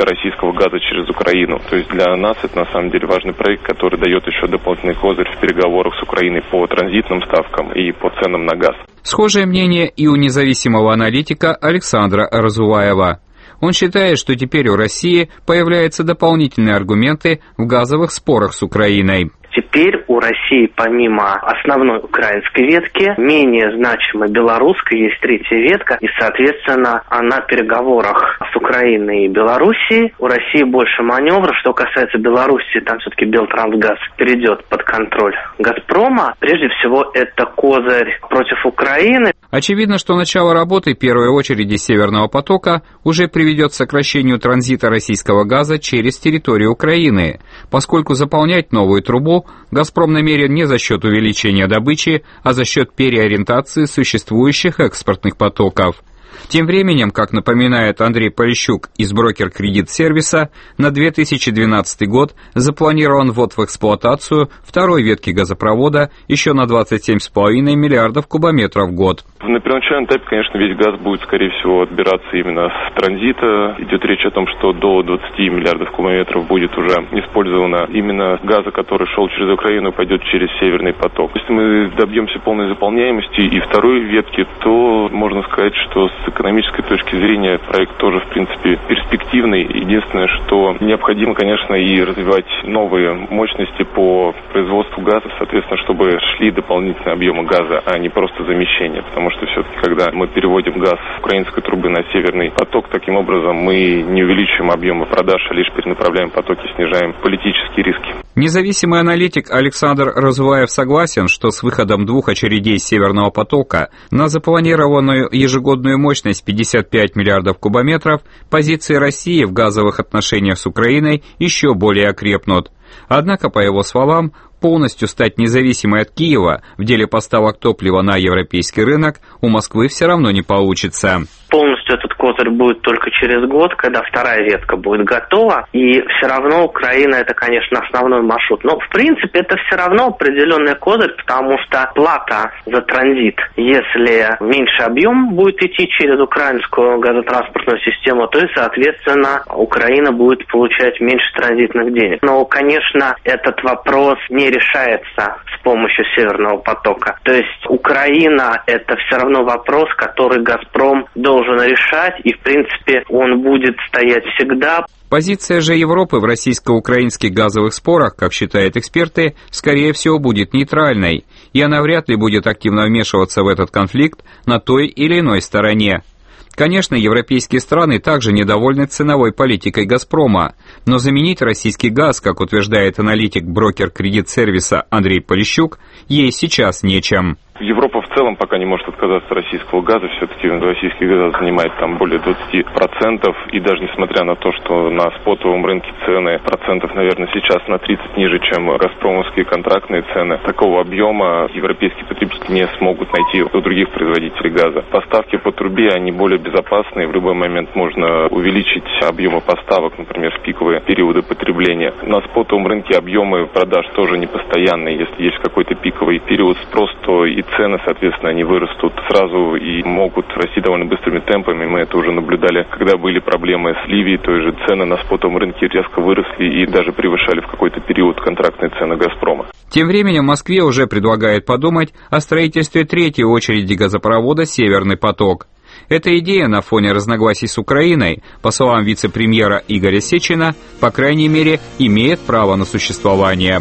российского газа через Украину. То есть для нас это на самом деле важный проект, который дает еще дополнительный козырь в переговорах с Украиной по транзитным ставкам и по ценам на газ. Схожее мнение и у независимого аналитика Александра Разуваева. Он считает, что теперь у России появляются дополнительные аргументы в газовых спорах с Украиной. Теперь у России помимо основной украинской ветки менее значимой белорусской есть третья ветка, и, соответственно, на переговорах с Украиной и Белоруссией у России больше маневра. Что касается Белоруссии, там все-таки Белтрансгаз перейдет под контроль Газпрома. Прежде всего, это козырь против Украины. Очевидно, что начало работы первой очереди Северного потока уже приведет к сокращению транзита российского газа через территорию Украины, поскольку заполнять новую трубу «Газпром» намерен не за счет увеличения добычи, а за счет переориентации существующих экспортных потоков. Тем временем, как напоминает Андрей Полищук из брокер-кредит-сервиса, на две тысячи двенадцатый год запланирован ввод в эксплуатацию второй ветки газопровода еще на двадцать семь целых пять десятых миллиардов кубометров в год. На первоначальном этапе, конечно, весь газ будет, скорее всего, отбираться именно с транзита. Идет речь о том, что до двадцати миллиардов кубометров будет уже использовано именно газа, который шел через Украину, пойдет через Северный поток. Если мы добьемся полной заполняемости и второй ветки, то можно сказать, что с экономической точки зрения проект тоже, в принципе, перспективный. Единственное, что необходимо, конечно, и развивать новые мощности по производству газа, соответственно, чтобы шли дополнительные объемы газа, а не просто замещение. Потому что все-таки, когда мы переводим газ с украинской трубы на Северный поток, таким образом мы не увеличиваем объемы продаж, а лишь перенаправляем потоки, снижаем политические риски. Независимый аналитик Александр Разуваев согласен, что с выходом двух очередей Северного потока на запланированную ежегодную мощность пятьдесят пять миллиардов кубометров позиции России в газовых отношениях с Украиной еще более окрепнут. Однако, по его словам, полностью стать независимой от Киева в деле поставок топлива на европейский рынок у Москвы все равно не получится. Полностью этот козырь будет только через год, когда вторая ветка будет готова, и все равно Украина это, конечно, основной маршрут. Но, в принципе, это все равно определенный козырь, потому что плата за транзит, если меньше объем будет идти через украинскую газотранспортную систему, то и, соответственно, Украина будет получать меньше транзитных денег. Но, конечно, этот вопрос не решается с помощью Северного потока. То есть Украина это все равно вопрос, который Газпром должен решать, и, в принципе, он будет стоять всегда. Позиция же Европы в российско-украинских газовых спорах, как считают эксперты, скорее всего будет нейтральной, и она вряд ли будет активно вмешиваться в этот конфликт на той или иной стороне. Конечно, европейские страны также недовольны ценовой политикой «Газпрома», но заменить российский газ, как утверждает аналитик брокер-кредит-сервиса Андрей Полищук, ей сейчас нечем. Европа в целом пока не может отказаться от российского газа, все-таки российский газ занимает там более двадцати процентов, и даже несмотря на то, что на спотовом рынке цены процентов, наверное, сейчас на тридцать ниже, чем газпромовские контрактные цены, такого объема европейские потребители не смогут найти у других производителей газа. Поставки по трубе, они более безопасные, в любой момент можно увеличить объемы поставок, например, в пиковые периоды потребления. На спотовом рынке объемы продаж тоже непостоянные, если есть какой-то пиковый период спроса, то и цены, соответственно, они вырастут сразу и могут расти довольно быстрыми темпами. Мы это уже наблюдали, когда были проблемы с Ливией, той же цены на спотовом рынке резко выросли и даже превышали в какой-то период контрактные цены «Газпрома». Тем временем Москве уже предлагают подумать о строительстве третьей очереди газопровода «Северный поток». Эта идея на фоне разногласий с Украиной, по словам вице-премьера Игоря Сечина, по крайней мере, имеет право на существование.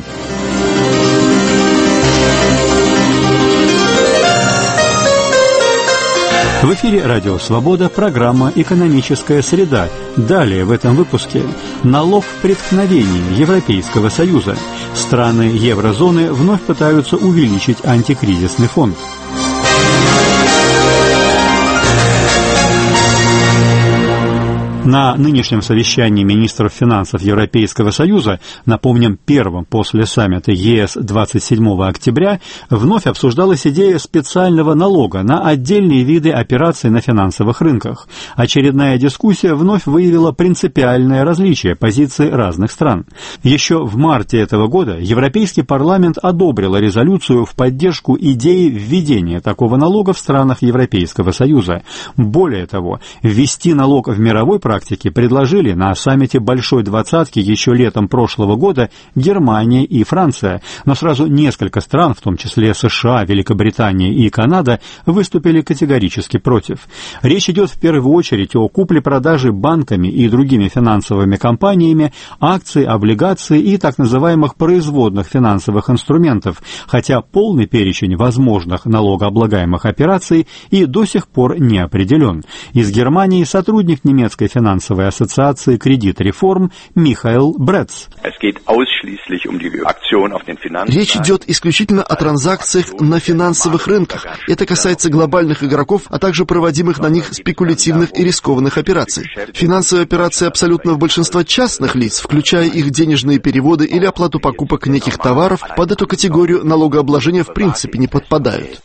В эфире «Радио Свобода», программа «Экономическая среда». Далее в этом выпуске налог преткновений Европейского Союза. Страны еврозоны вновь пытаются увеличить антикризисный фонд. На нынешнем совещании министров финансов Европейского Союза, напомним, первом после саммита ЕС двадцать седьмого октября, вновь обсуждалась идея специального налога на отдельные виды операций на финансовых рынках. Очередная дискуссия вновь выявила принципиальное различие позиций разных стран. Еще в марте этого года Европейский парламент одобрил резолюцию в поддержку идеи введения такого налога в странах Европейского Союза. Более того, ввести налог в мировой практике практике предложили на саммите Большой Двадцатки еще летом прошлого года Германия и Франция, но сразу несколько стран, в том числе США, Великобритания и Канада, выступили категорически против. Речь идет в первую очередь о купле-продаже банками и другими финансовыми компаниями акций, облигаций и так называемых производных финансовых инструментов, хотя полный перечень возможных налогооблагаемых операций и до сих пор не определен. Из Германии сотрудник немецкой финансовой ассоциации «Кредит Реформ» Михаил Брец. Речь идет исключительно о транзакциях на финансовых рынках. Это касается глобальных игроков, а также проводимых на них спекулятивных и рискованных операций. Финансовые операции абсолютного большинства частных лиц, включая их денежные переводы или оплату покупок неких товаров, под эту категорию налогообложения в принципе не подпадают.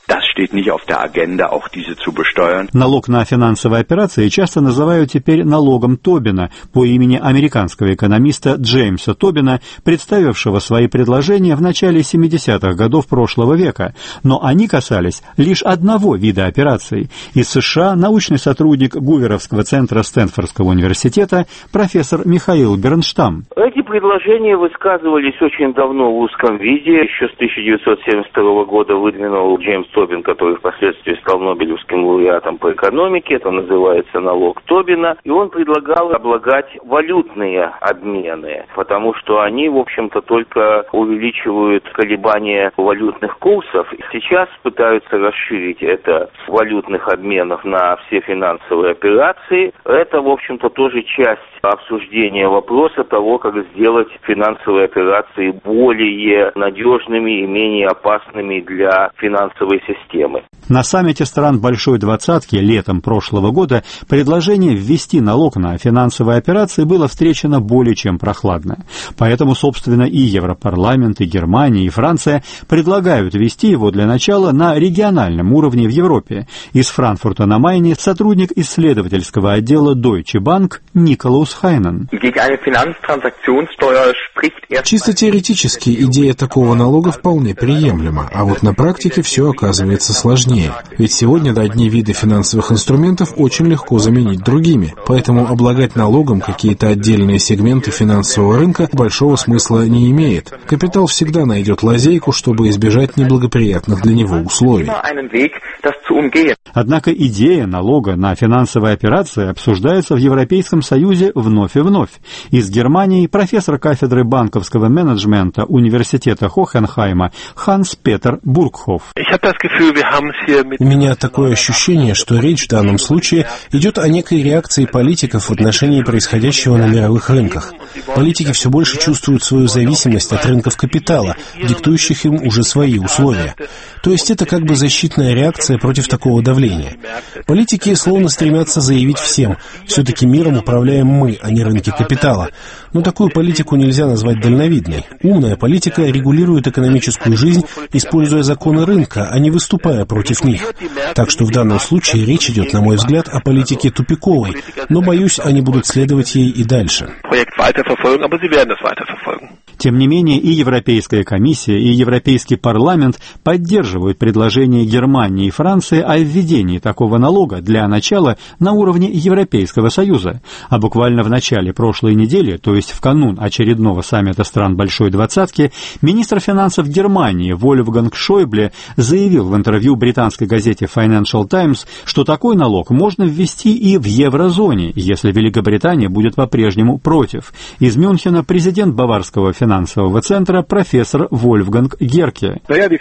Налог на финансовые операции часто называют теперь налогом Тобина по имени американского экономиста Джеймса Тобина, представившего свои предложения в начале семидесятых годов прошлого века, но они касались лишь одного вида операций. Из США научный сотрудник Гуверовского центра Стэнфордского университета профессор Михаил Бернштам. Эти предложения высказывались очень давно в узком виде. Еще с тысяча девятьсот семьдесят второго года выдвинул Джеймс Тобин, который впоследствии стал Нобелевским лауреатом по экономике. Это называется налог Тобина. И он предлагал облагать валютные обмены, потому что они, в общем-то, только увеличивают колебания валютных курсов. Сейчас пытаются расширить это с валютных обменов на все финансовые операции. Это, в общем-то, тоже часть обсуждения вопроса того, как сделать финансовые операции более надежными и менее опасными для финансовой системы. На саммите стран Большой Двадцатки летом прошлого года предложение ввести налог на финансовые операции было встречено более чем прохладно. Поэтому, собственно, и Европарламент, и Германия, и Франция предлагают ввести его для начала на региональном уровне в Европе. Из Франкфурта на Майне сотрудник исследовательского отдела Deutsche Bank Николаус Хайнен. Чисто теоретически идея такого налога вполне приемлема, а вот на практике все оказывается сложнее. Ведь сегодня одни виды финансовых инструментов очень легко заменить другими, поэтому облагать налогом какие-то отдельные сегменты финансового рынка большого смысла не имеет. Капитал всегда найдет лазейку, чтобы избежать неблагоприятных для него условий. Однако идея налога на финансовые операции обсуждается в Европейском Союзе вновь и вновь. Из Германии профессор кафедры банковского менеджмента Университета Хохенхайма Ханс-Петер Бургхоф. У меня такое ощущение, что речь в данном случае идет о некой реакции политиков в отношении происходящего на мировых рынках. Политики все больше чувствуют свою зависимость от рынков капитала, диктующих им уже свои условия. То есть это как бы защитная реакция против такого давления. Политики словно стремятся заявить всем: все-таки миром управляем мы, а не рынки капитала. Но такую политику нельзя назвать дальновидной. Умная политика регулирует экономическую жизнь, используя законы рынка, а не выступая против них. Так что в данном случае речь идет, на мой взгляд, о политике тупиковой, но, боюсь, они будут следовать ей и дальше. Тем не менее, и Европейская комиссия, и Европейский парламент поддерживают предложение Германии и Франции о введении такого налога для начала на уровне Европейского Союза. А буквально в начале прошлой недели, то есть в канун очередного саммита стран Большой Двадцатки, министр финансов Германии Вольфганг Шойбле заявил в интервью британской газете Financial Times, что такой налог можно ввести и в еврозоне, если Великобритания будет по-прежнему против. Из Мюнхена президент Баварского финансового центра профессор Вольфганг Герке.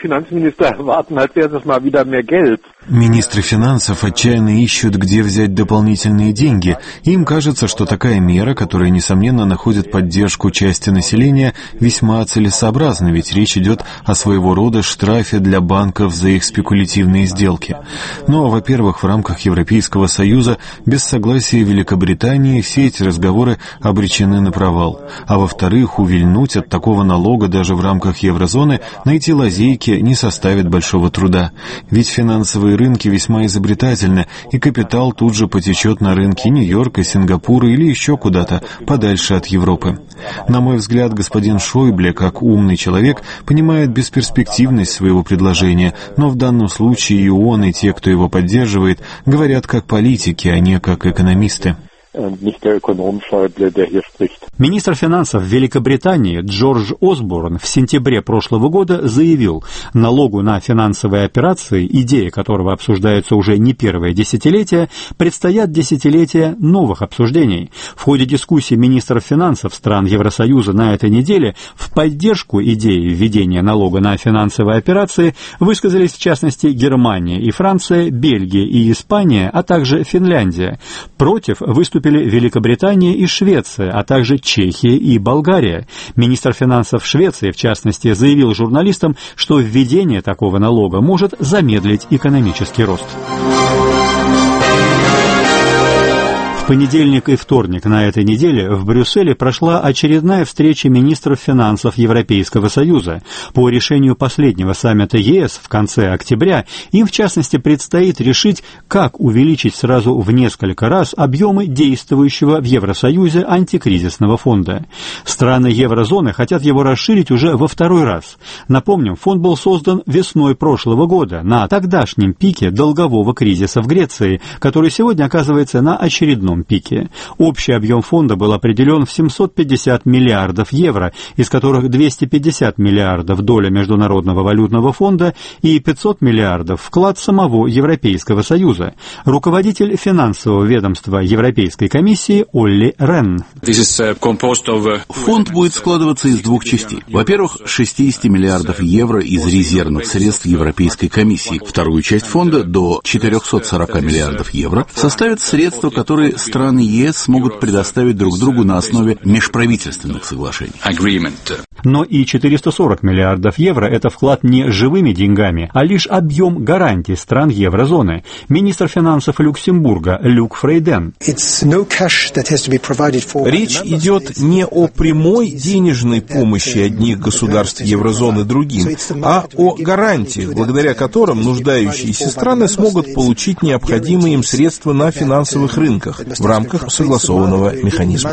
Министры финансов отчаянно ищут, где взять дополнительные деньги. Им кажется, что такая мера, которая, несомненно, находит поддержку части населения, весьма целесообразна, ведь речь идет о своего рода штрафе для банков за их спекулятивные сделки. Но, во-первых, в рамках Европейского Союза без согласия Великобритании все эти разговоры обречены на провал. А во-вторых, увильнуть от такого налога даже в рамках еврозоны, найти лазейки не составит большого труда. Ведь финансовые рынки весьма изобретательны, и капитал тут же потечет на рынки Нью-Йорка, Сингапура или еще куда-то, подальше от Европы. На мой взгляд, господин Шойбле, как умный человек, понимает бесперспективность своего предложения, но в данном случае и он, и те, кто его поддерживает, говорят как политики, а не как экономисты. Министр финансов Великобритании Джордж Осборн в сентябре прошлого года заявил, налогу на финансовые операции, идея которого обсуждается уже не первое десятилетие, предстоят десятилетия новых обсуждений. В ходе дискуссий министров финансов стран Евросоюза на этой неделе в поддержку идеи введения налога на финансовые операции высказались в частности Германия и Франция, Бельгия и Испания, а также Финляндия. Против выступили Великобритания и Швеция, а также Чехия и Болгария. Министр финансов Швеции, в частности, заявил журналистам, что введение такого налога может замедлить экономический рост. В понедельник и вторник на этой неделе в Брюсселе прошла очередная встреча министров финансов Европейского Союза. По решению последнего саммита ЕС в конце октября им, в частности, предстоит решить, как увеличить сразу в несколько раз объемы действующего в Евросоюзе антикризисного фонда. Страны еврозоны хотят его расширить уже во второй раз. Напомним, фонд был создан весной прошлого года на тогдашнем пике долгового кризиса в Греции, который сегодня оказывается на очередном пике. Общий объем фонда был определен в семьсот пятьдесят миллиардов евро, из которых двести пятьдесят миллиардов доля Международного валютного фонда и пятьсот миллиардов вклад самого Европейского Союза. Руководитель финансового ведомства Европейской комиссии Олли Ренн. Фонд будет складываться из двух частей. Во-первых, шестьдесят миллиардов евро из резервных средств Европейской комиссии. Вторую часть фонда, до четыреста сорок миллиардов евро, составят средства, которые страны ЕС смогут предоставить друг другу на основе межправительственных соглашений. Но и четыреста сорок миллиардов евро – это вклад не живыми деньгами, а лишь объем гарантий стран еврозоны. Министр финансов Люксембурга Люк Фрейден. Речь идет не о прямой денежной помощи одних государств еврозоны другим, а о гарантиях, благодаря которым нуждающиеся страны смогут получить необходимые им средства на финансовых рынках в рамках согласованного механизма.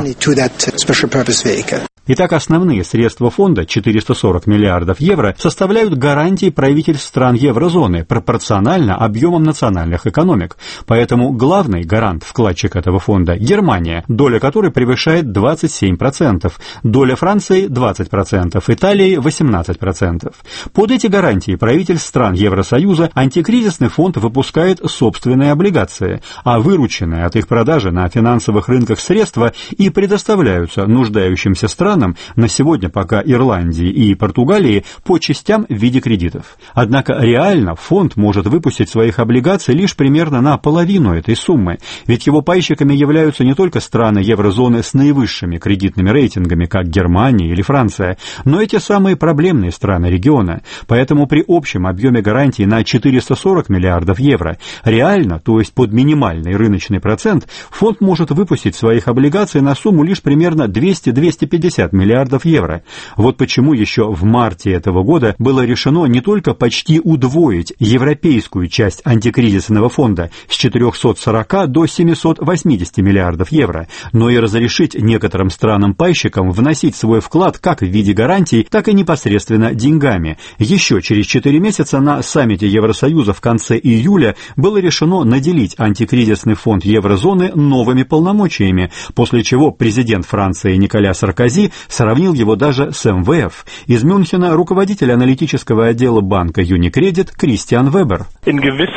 Итак, основные средства фонда, четыреста сорок миллиардов евро, составляют гарантии правительств стран еврозоны пропорционально объемам национальных экономик. Поэтому главный гарант-вкладчик этого фонда – Германия, доля которой превышает двадцать семь процентов, доля Франции – двадцать процентов, Италии – восемнадцать процентов. Под эти гарантии правительств стран Евросоюза антикризисный фонд выпускает собственные облигации, а вырученные от их продажи на финансовых рынках средства и предоставляются нуждающимся странам, на сегодня пока Ирландии и Португалии, по частям в виде кредитов. Однако реально фонд может выпустить своих облигаций лишь примерно на половину этой суммы, ведь его пайщиками являются не только страны еврозоны с наивысшими кредитными рейтингами, как Германия или Франция, но и те самые проблемные страны региона. Поэтому при общем объеме гарантий на четыреста сорок миллиардов евро реально, то есть под минимальный рыночный процент, фонд может выпустить своих облигаций на сумму лишь примерно двести - двести пятьдесят миллиардов евро. Вот почему еще в марте этого года было решено не только почти удвоить европейскую часть антикризисного фонда с четырехсот сорока до семисот восьмидесяти миллиардов евро, но и разрешить некоторым странам-пайщикам вносить свой вклад как в виде гарантий, так и непосредственно деньгами. Еще через четыре месяца на саммите Евросоюза в конце июля было решено наделить антикризисный фонд еврозоны новыми полномочиями, после чего президент Франции Николя Саркози сравнил его даже с эм вэ эф. Из Мюнхена руководитель аналитического отдела банка Unicredit Кристиан Вебер. В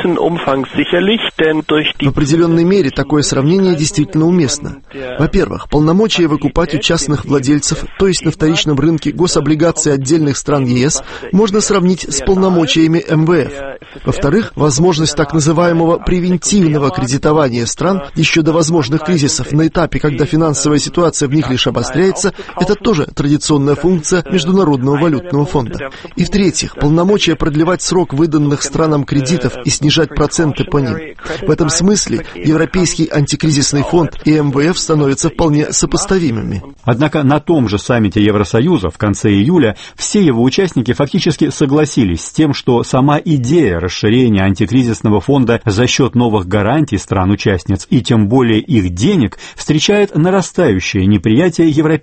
определенной мере такое сравнение действительно уместно. Во-первых, полномочия выкупать у частных владельцев, то есть на вторичном рынке гособлигаций отдельных стран ЕС, можно сравнить с полномочиями эм вэ эф. Во-вторых, возможность так называемого превентивного кредитования стран еще до возможных кризисов на этапе, когда финансовая ситуация в них лишь обостряется, это тоже традиционная функция Международного валютного фонда. И в-третьих, полномочия продлевать срок выданных странам кредитов и снижать проценты по ним. В этом смысле Европейский антикризисный фонд и эм вэ эф становятся вполне сопоставимыми. Однако на том же саммите Евросоюза в конце июля все его участники фактически согласились с тем, что сама идея расширения антикризисного фонда за счет новых гарантий стран-участниц и тем более их денег встречает нарастающее неприятие европейских народов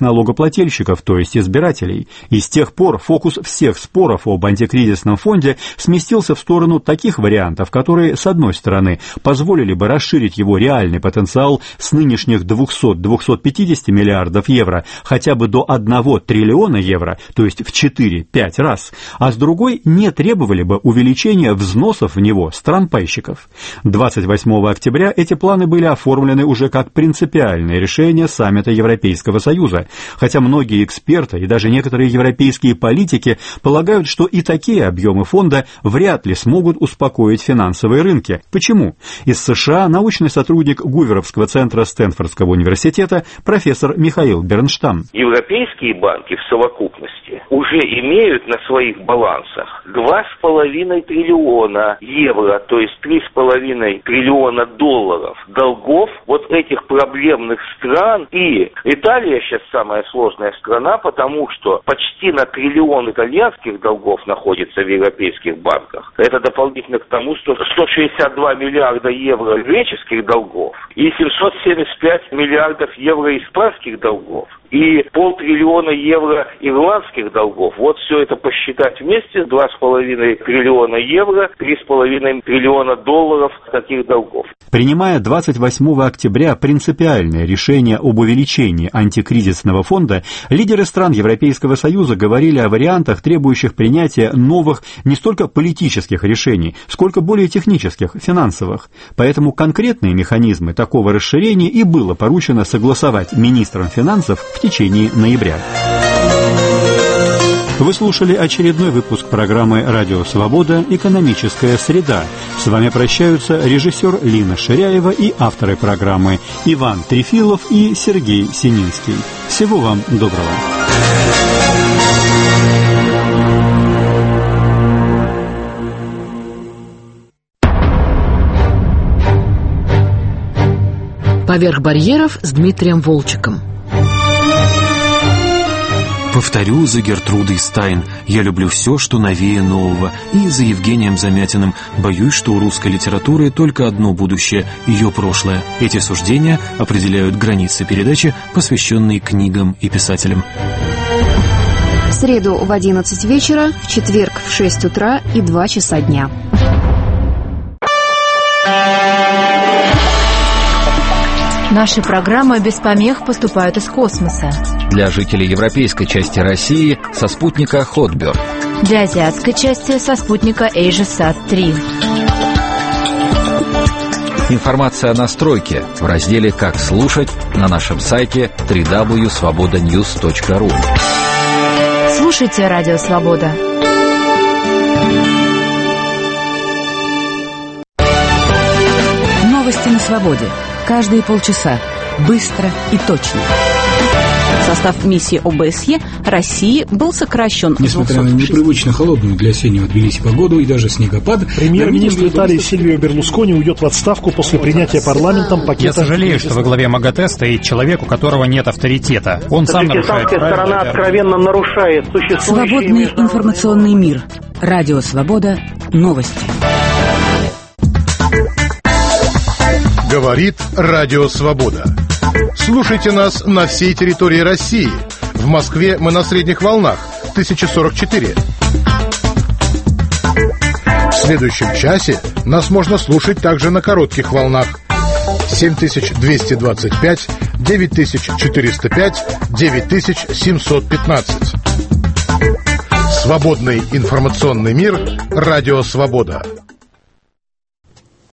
налогоплательщиков, то есть избирателей. И с тех пор фокус всех споров об антикризисном фонде сместился в сторону таких вариантов, которые, с одной стороны, позволили бы расширить его реальный потенциал с нынешних двухсот — двухсот пятидесяти миллиардов евро хотя бы до одного триллиона евро, то есть в четыре-пять раз, а с другой не требовали бы увеличения взносов в него стран-пайщиков. двадцать восьмого октября эти планы были оформлены уже как принципиальное решение саммита Европейского Союза, хотя многие эксперты и даже некоторые европейские политики полагают, что и такие объемы фонда вряд ли смогут успокоить финансовые рынки. Почему? Из США научный сотрудник Гуверовского центра Стэнфордского университета профессор Михаил Бернштам. Европейские банки в совокупности уже имеют на своих балансах два с половиной триллиона евро, то есть три с половиной триллиона долларов долгов вот этих проблемных стран. И Италия сейчас самая сложная страна, потому что почти на триллион итальянских долгов находится в европейских банках. Это дополнительно к тому, что сто шестьдесят два миллиарда евро греческих долгов и семьсот семьдесят пять миллиардов евро испанских долгов и полтриллиона евро ирландских долгов. Вот все это посчитать вместе, два с половиной триллиона евро, три с половиной триллиона долларов таких долгов. Принимая двадцать восьмого октября принципиальное решение об увеличении антикризисного фонда, лидеры стран Европейского Союза говорили о вариантах, требующих принятия новых не столько политических решений, сколько более технических, финансовых. Поэтому конкретные механизмы такого расширения и было поручено согласовать министрам финансов в течение ноября. Вы слушали очередной выпуск программы «Радио Свобода. Экономическая среда». С вами прощаются режиссер Лина Ширяева и авторы программы Иван Трефилов и Сергей Сининский. Всего вам доброго. «Поверх барьеров» с Дмитрием Волчеком. Повторю за Гертрудой Стайн: я люблю все, что новее нового. И за Евгением Замятиным: боюсь, что у русской литературы только одно будущее — ее прошлое. Эти суждения определяют границы передачи, посвященной книгам и писателям. В среду в одиннадцать вечера, в четверг в шесть утра и два часа дня. Наши программы без помех поступают из космоса. Для жителей европейской части России со спутника Хотберг. Для азиатской части со спутника Эйжесат три. Информация о настройке в разделе «Как слушать» на нашем сайте дабл ю дабл ю дабл ю точка свобода ньюс точка ру. Слушайте «Радио Свобода». Новости на свободе. Каждые полчаса. Быстро и точно. Состав миссии О Бэ Эс Е России был сокращен. Несмотря на непривычно холодную для осеннего Тбилиси погоду и даже снегопад, премьер-министр Италии Сильвио Берлускони уйдет в отставку после принятия парламентом пакета... Я сожалею, что во главе МАГАТЭ стоит человек, у которого нет авторитета. Он сам нарушает правила. Сторона откровенно нарушает существующие... Свободный информационный мир. Радио Свобода. Новости. Говорит Радио Свобода. Слушайте нас на всей территории России. В Москве мы на средних волнах тысяча сорок четыре. В следующем часе нас можно слушать также на коротких волнах семь тысяч двести двадцать пять, девять тысяч четыреста пять, девять тысяч семьсот пятнадцать. Свободный информационный мир. Радио Свобода.